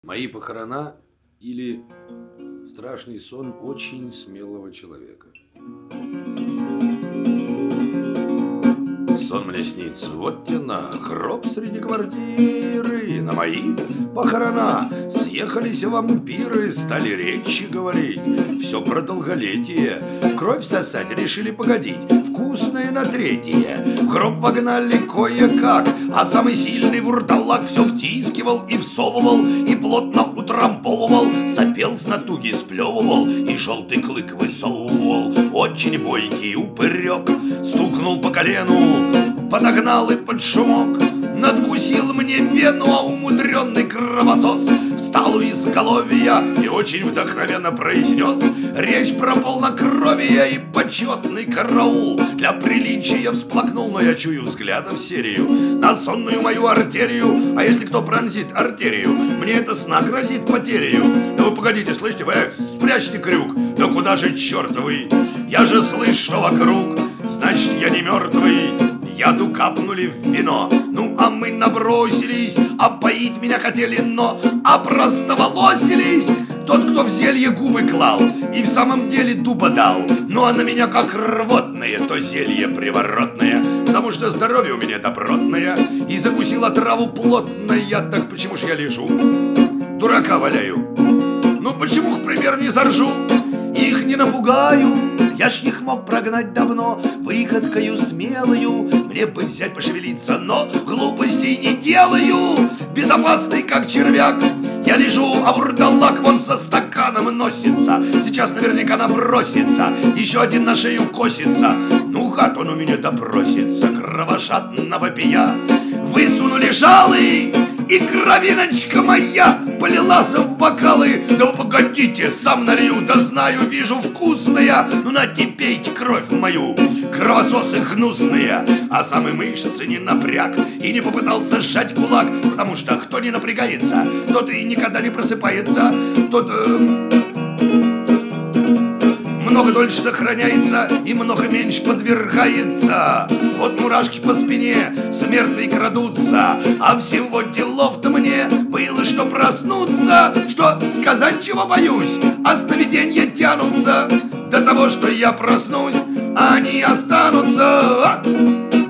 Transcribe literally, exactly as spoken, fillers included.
Мои похорона или страшный сон очень смелого человека. Сон мне снится, вот тена, гроб среди квартиры. На мои похорона съехались вампиры, стали речи говорить. Все про долголетие, кровь сосать решили погодить. Вкусное на третье, в гроб вогнали кое-как, а самый сильный вурдалак все втискивал и всовывал, и плотно утрамбовывал, сопел с натуги, сплевывал, и желтый клык высовывал. Очень бойкий упырек стукнул по колену, подогнал и под шумок надкусил мне вену, а умудренный кровосос встал у изголовья и очень вдохновенно произнес речь про полнокровие и почетный караул. Для приличия всплакнул, но я чую взглядом серию на сонную мою артерию. А если кто пронзит артерию, мне это сна грозит потерею. Да вы погодите, слышите, вы спрячьте крюк. Да куда же, черт вы? Я же слышу, что вокруг, значит, я не мертвый. Яду капнули в вино, ну а мы набросились, а поить меня хотели, но опростоволосились. Тот, кто в зелье губы клал и в самом деле дуба дал, ну а на меня как рвотное, то зелье приворотное, потому что здоровье у меня добротное, и закусила траву плотная. Так почему ж я лежу, дурака валяю? Ну почему, к примеру, не заржу? Их не напугаю, я ж их мог прогнать давно выходкою смелою. Мне бы взять пошевелиться, но глупостей не делаю. Безопасный как червяк я лежу, а вурдалак вон со стаканом носится. Сейчас наверняка набросится, еще один на шею косится. Ну гад он у меня допросится, кровожадно вопия. Высунули жалы, и кровиночка моя полилась в бокалы. Да вы погодите, сам налью, да знаю, вижу вкусная. Ну нате, пейте кровь мою, кровососы гнусные. А сам и мышцы не напряг и не попытался сжать кулак, потому что кто не напрягается, тот и никогда не просыпается, тот э, много дольше сохраняется и много меньше подвергается. Вот мурашки по спине смертные крадутся, а всего делов-то мне было, что проснуться, что сказать чего боюсь, а сновиденья тянутся до того, что я проснусь, а они останутся.